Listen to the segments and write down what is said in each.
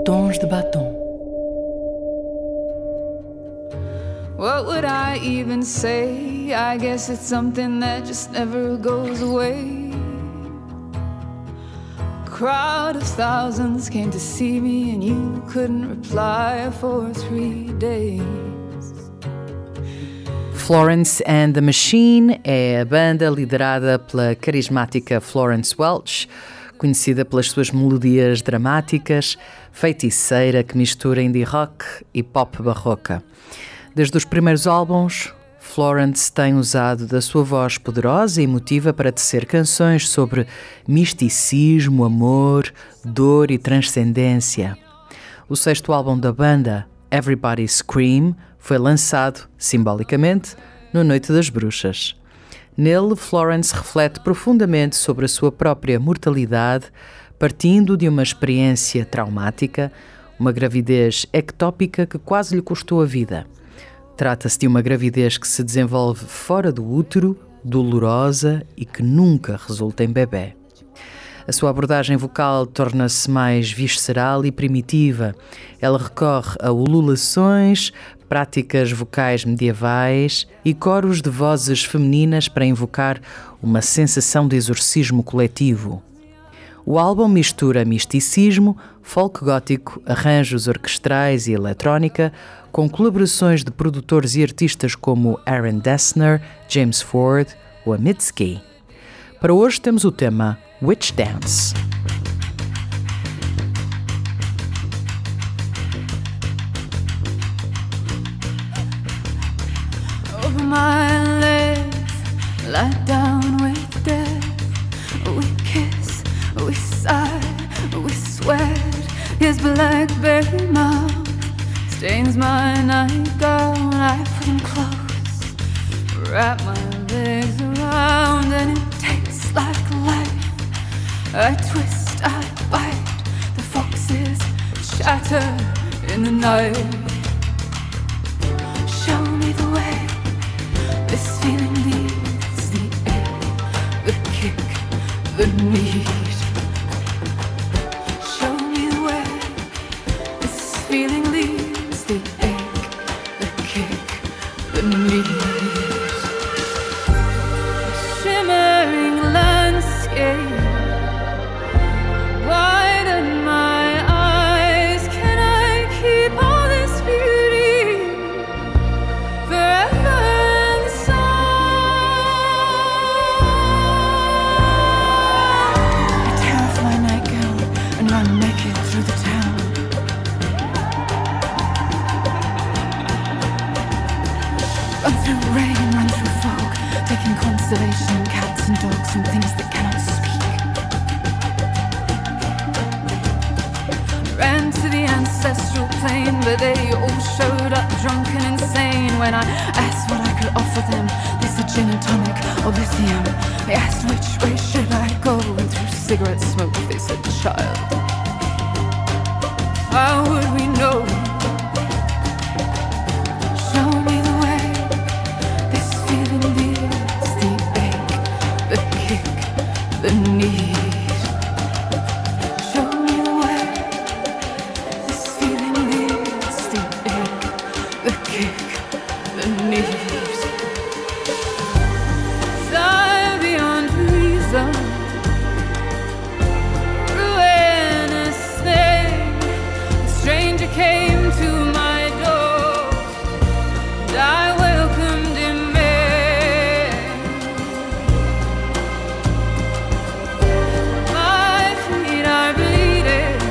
tons de batom. What would I even say? I guess it's something that just never goes away. A crowd of thousands came to see me and you couldn't reply for 3 days. Florence and the Machine é a banda liderada pela carismática Florence Welch, conhecida pelas suas melodias dramáticas, feiticeira que mistura indie rock e pop barroca. Desde os primeiros álbuns, Florence tem usado da sua voz poderosa e emotiva para tecer canções sobre misticismo, amor, dor e transcendência. O sexto álbum da banda, Everybody Scream, foi lançado, simbolicamente, na Noite das Bruxas. Nele, Florence reflete profundamente sobre a sua própria mortalidade, partindo de uma experiência traumática, uma gravidez ectópica que quase lhe custou a vida. Trata-se de uma gravidez que se desenvolve fora do útero, dolorosa e que nunca resulta em bebê. A sua abordagem vocal torna-se mais visceral e primitiva. Ela recorre a ululações, práticas vocais medievais e coros de vozes femininas para invocar uma sensação de exorcismo coletivo. O álbum mistura misticismo, folk gótico, arranjos orquestrais e eletrónica, com colaborações de produtores e artistas como Aaron Dessner, James Ford ou Mitski. Para hoje temos o tema Witch Dance. Over my legs, lie down with death. We kiss, we sigh, we sweat. His blackberry mouth stains my nightgown. I put him close, wrap my legs around, and it tastes like life. I twist, I bite, the foxes shatter in the night. Show me the way, this feeling leaves the ache, the kick, the need. Show me the way, this feeling leaves the ache, the kick, the need. Shimmering landscape, widen my eyes. Can I keep all this beauty forever inside? I tear off my nightgown and run naked through the town. Run through rain, run through fog, taking consolation in cats and dogs and things that cannot speak. Ran to the ancestral plane, but they all showed up drunk and insane. When I asked what I could offer them, they said gin and tonic or lithium. They asked which way should I go, and through cigarette smoke they said, child, how would we know? Show me the way, this feeling leaves the ache, the kick, the need. Show me the way, this feeling leaves the ache, the kick, the need. Dive beyond reason, ruinous thing. A stranger came to my door, and I welcomed him in. My feet are bleeding,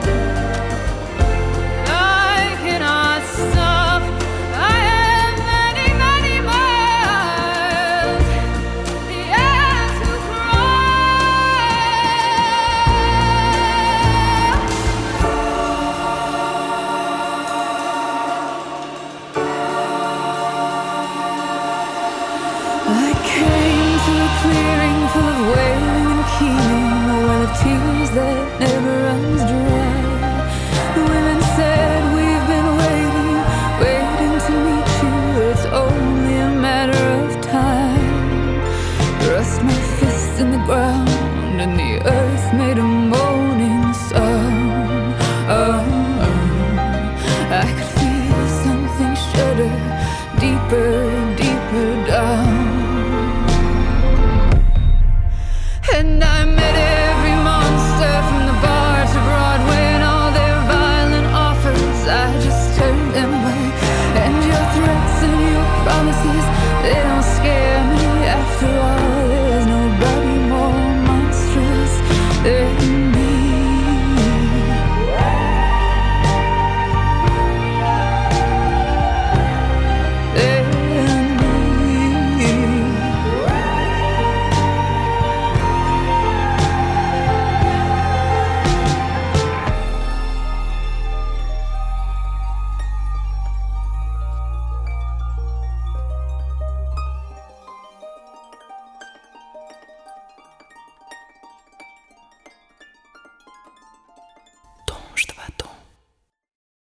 I cannot stop. I have many, many miles yet to cross. I came to a clearing full of wailing and keening, a well of tears that never runs dry. The women said, we've been waiting, waiting to meet you. It's only a matter of time. Thrust my fists in the ground, and the earth made a moaning sound. and I